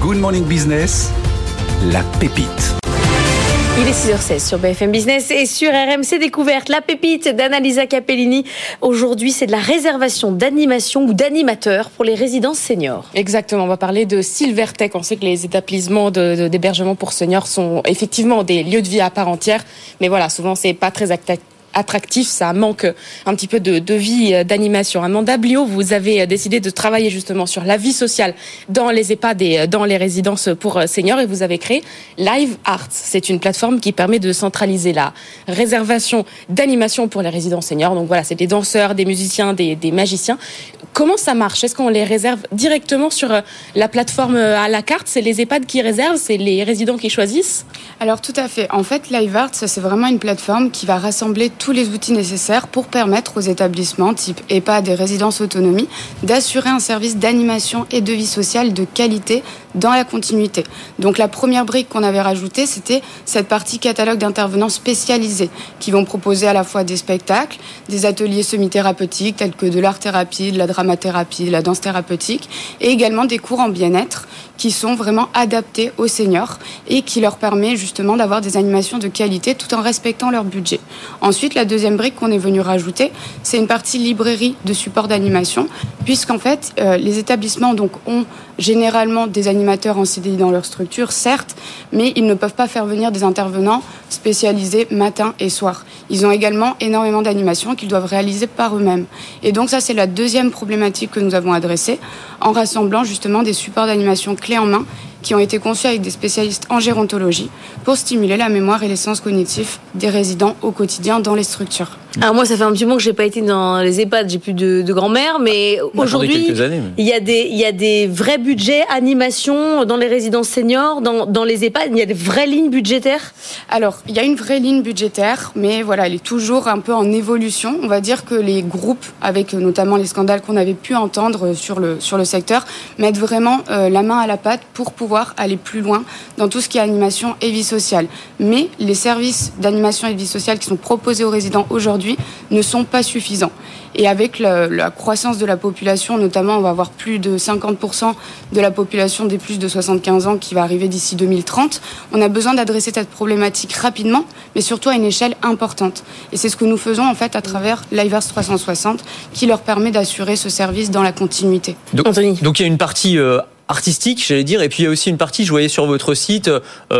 Good Morning Business, la pépite. Il est 6h16 sur BFM Business et sur RMC Découverte. La pépite d'Annalisa Capellini. Aujourd'hui, c'est de la réservation d'animation ou d'animateurs pour les résidences seniors. Exactement, on va parler de Silvertech. On sait que les établissements d'hébergement pour seniors sont effectivement des lieux de vie à part entière. Mais voilà, souvent, c'est pas très attractif, ça manque un petit peu de vie, d'animation. Amanda Bliot, vous avez décidé de travailler justement sur la vie sociale dans les EHPAD et dans les résidences pour seniors et vous avez créé Live Arts. C'est une plateforme qui permet de centraliser la réservation d'animation pour les résidents seniors. Donc voilà, c'est des danseurs, des musiciens, des magiciens. Comment ça marche ? Est-ce qu'on les réserve directement sur la plateforme à la carte ? C'est les EHPAD qui réservent ? C'est les résidents qui choisissent ? Alors tout à fait. En fait, Live Arts, c'est vraiment une plateforme qui va rassembler tous les outils nécessaires pour permettre aux établissements type EHPAD et résidences autonomie d'assurer un service d'animation et de vie sociale de qualité dans la continuité. Donc la première brique qu'on avait rajoutée, c'était cette partie catalogue d'intervenants spécialisés qui vont proposer à la fois des spectacles, des ateliers semi-thérapeutiques tels que de l'art-thérapie, de la dramathérapie, de la danse thérapeutique et également des cours en bien-être qui sont vraiment adaptés aux seniors et qui leur permet justement d'avoir des animations de qualité tout en respectant leur budget. Ensuite, la deuxième brique qu'on est venu rajouter, c'est une partie librairie de support d'animation, puisqu'en fait, les établissements donc, ont généralement des animateurs en CDI dans leur structure, certes, mais ils ne peuvent pas faire venir des intervenants spécialisés matin et soir. Ils ont également énormément d'animations qu'ils doivent réaliser par eux-mêmes. Et donc ça, c'est la deuxième problématique que nous avons adressée, en rassemblant justement des supports d'animation clés en main qui ont été conçus avec des spécialistes en gérontologie pour stimuler la mémoire et les sens cognitifs des résidents au quotidien dans les structures. Alors moi, ça fait un petit moment que j'ai pas été dans les EHPAD, j'ai plus de grand-mère, mais aujourd'hui, il y a des vrais budgets animation dans les résidences seniors, dans les EHPAD, il y a des vraies lignes budgétaires. Alors, il y a une vraie ligne budgétaire, mais voilà, elle est toujours un peu en évolution. On va dire que les groupes, avec notamment les scandales qu'on avait pu entendre sur le secteur, mettent vraiment la main à la pâte pour pouvoir aller plus loin dans tout ce qui est animation et vie sociale. Mais les services d'animation et de vie sociale qui sont proposés aux résidents aujourd'hui ne sont pas suffisants. Et avec la croissance de la population, notamment, on va avoir plus de 50% de la population des plus de 75 ans qui va arriver d'ici 2030. On a besoin d'adresser cette problématique rapidement, mais surtout à une échelle importante. Et c'est ce que nous faisons en fait à travers Live Arts 360, qui leur permet d'assurer ce service dans la continuité. Donc il y a une partie artistique, j'allais dire, et puis il y a aussi une partie, je voyais sur votre site,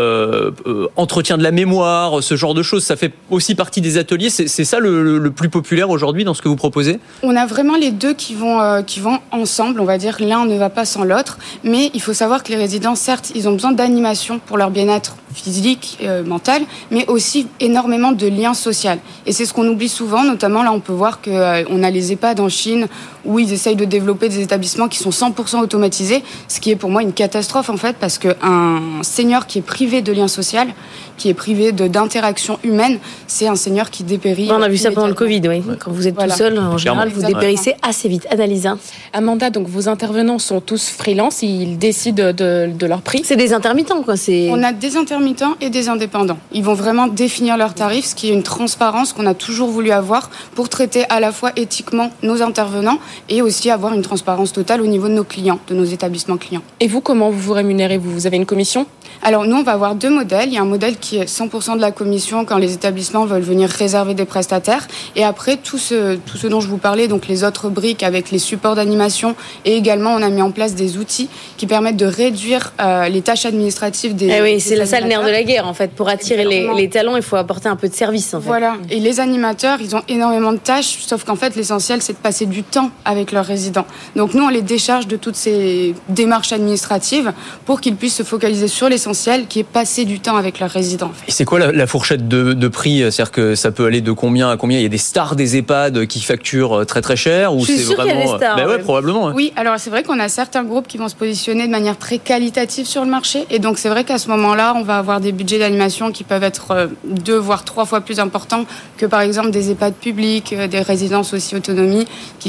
entretien de la mémoire, ce genre de choses, ça fait aussi partie des ateliers. C'est ça le plus populaire aujourd'hui dans ce que vous proposez ? On a vraiment les deux qui vont ensemble, on va dire, l'un ne va pas sans l'autre, mais il faut savoir que les résidents, certes, ils ont besoin d'animation pour leur bien-être physique, mental, mais aussi énormément de liens sociaux. Et c'est ce qu'on oublie souvent, notamment là on peut voir qu'on a les EHPAD en Chine où ils essayent de développer des établissements qui sont 100% automatisés, ce qui est pour moi une catastrophe en fait, parce qu'un senior qui est privé de lien social, qui est privé d'interaction humaine, c'est un senior qui dépérit. On a vu ça pendant le Covid, oui. Quand vous êtes tout seul, en général, vous dépérissez assez vite. Annalisa. Amanda, donc vos intervenants sont tous freelance, ils décident de leur prix. C'est des intermittents, quoi. On a des intermittents et des indépendants. Ils vont vraiment définir leurs tarifs, ce qui est une transparence qu'on a toujours voulu avoir pour traiter à la fois éthiquement nos intervenants et aussi avoir une transparence totale au niveau de nos clients, de nos établissements clients. Et vous, comment vous vous rémunérez ? Vous avez une commission ? Alors nous, on va avoir deux modèles. Il y a un modèle qui est 100% de la commission quand les établissements veulent venir réserver des prestataires. Et après, tout ce dont je vous parlais, donc les autres briques avec les supports d'animation. Et également, on a mis en place des outils qui permettent de réduire les tâches administratives des oui, c'est la salle nerf de la guerre, en fait. Pour attirer les talents, il faut apporter un peu de service, en fait. Voilà. Et les animateurs, ils ont énormément de tâches, sauf qu'en fait, l'essentiel, c'est de passer du temps avec leurs résidents. Donc nous, on les décharge de toutes ces démarches administratives pour qu'ils puissent se focaliser sur l'essentiel, qui est passer du temps avec leurs résidents. En fait. Et c'est quoi la fourchette de prix ? C'est-à-dire que ça peut aller de combien à combien ? Il y a des stars des EHPAD qui facturent très très cher, ou je suis c'est sûre vraiment... qu'il y a des stars. Ouais, probablement. Ouais. Oui, alors c'est vrai qu'on a certains groupes qui vont se positionner de manière très qualitative sur le marché, et donc c'est vrai qu'à ce moment-là, on va avoir des budgets d'animation qui peuvent être 2 voire 3 fois plus importants que par exemple des EHPAD publics, des résidences aussi autonomie, qui sont un peu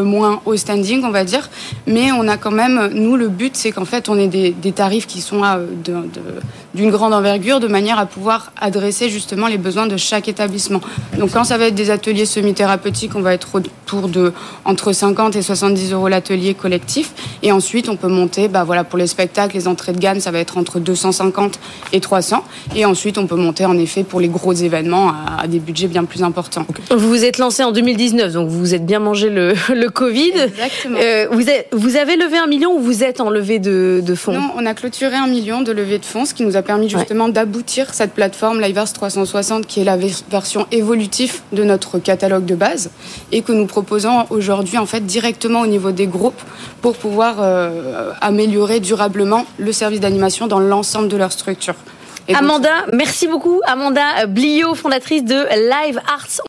peu moins au standing, on va dire. Mais on a quand même, nous, le but, c'est qu'en fait, on ait des tarifs qui sont d'une grande envergure, de manière à pouvoir adresser justement les besoins de chaque établissement. Donc quand ça va être des ateliers semi-thérapeutiques, on va être autour de entre 50 et 70 € l'atelier collectif. Et ensuite, on peut monter, pour les spectacles, les entrées de gamme, ça va être entre 250 et 300. Et ensuite, on peut monter en effet pour les gros événements à des budgets bien plus importants. Vous vous êtes lancé en 2019, donc vous vous êtes bien mangé le Covid. Exactement. Vous avez levé 1 million ou vous êtes en levée de fonds ? Non, on a clôturé 1 million de levée de fonds, ce qui nous a permis justement d'aboutir cette plateforme LiveArts 360, qui est la version évolutive de notre catalogue de base et que nous proposons aujourd'hui en fait directement au niveau des groupes pour pouvoir améliorer durablement le service d'animation dans l'ensemble de leur structure. Amanda, merci beaucoup. Amanda Bliot, fondatrice de LiveArts.